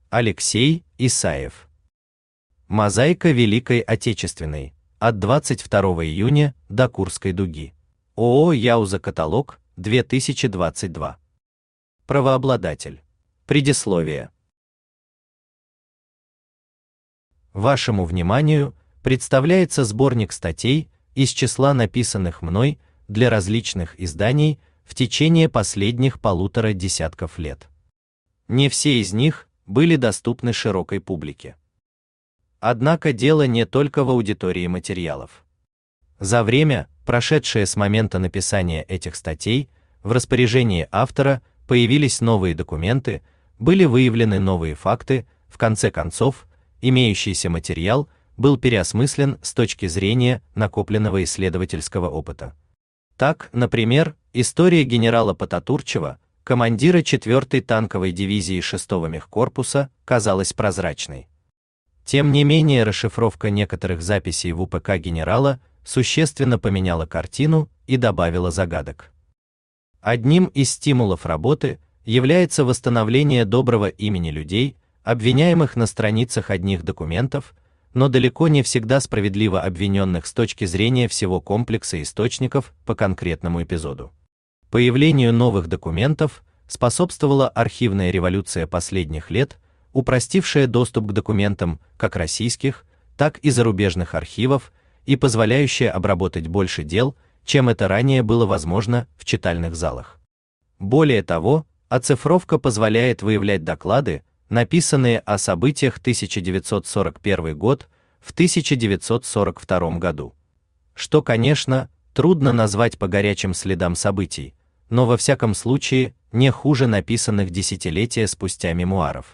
Алексей Исаев. Мозаика Великой Отечественной. От 22 июня до Курской дуги. ООО «Яуза Каталог», 2022. Правообладатель. Предисловие. Вашему вниманию представляется сборник статей из числа написанных мной для различных изданий в течение последних 1,5 десятков лет. Не все из них были доступны широкой публике. Однако дело не только в аудитории материалов. За время, прошедшее с момента написания этих статей, в распоряжении автора появились новые документы, были выявлены новые факты, в конце концов, имеющийся материал был переосмыслен с точки зрения накопленного исследовательского опыта. Так, например, история генерала Потатурчева, командира 4-й танковой дивизии 6-го мехкорпуса, казалась прозрачной. Тем не менее, расшифровка некоторых записей в УПК генерала существенно поменяла картину и добавила загадок. Одним из стимулов работы является восстановление доброго имени людей, обвиняемых на страницах одних документов, но далеко не всегда справедливо обвиненных с точки зрения всего комплекса источников по конкретному эпизоду. Появлению новых документов способствовала архивная революция последних лет, упростившая доступ к документам как российских, так и зарубежных архивов и позволяющая обработать больше дел, чем это ранее было возможно в читальных залах. Более того, оцифровка позволяет выявлять доклады, написанные о событиях 1941 год в 1942 году. Что, конечно, трудно назвать по горячим следам событий, но во всяком случае не хуже написанных десятилетия спустя мемуаров.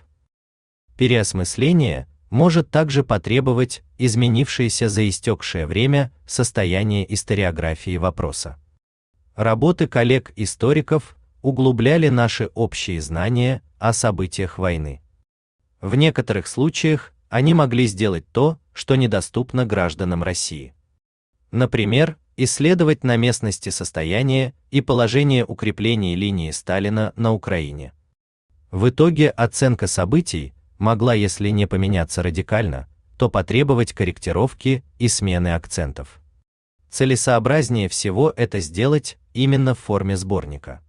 Переосмысление может также потребовать изменившееся за истекшее время состояние историографии вопроса. Работы коллег-историков углубляли наши общие знания о событиях войны. В некоторых случаях они могли сделать то, что недоступно гражданам России. Например, исследовать на местности состояние и положение укреплений линии Сталина на Украине. В итоге оценка событий могла, если не поменяться радикально, то потребовать корректировки и смены акцентов. Целесообразнее всего это сделать именно в форме сборника.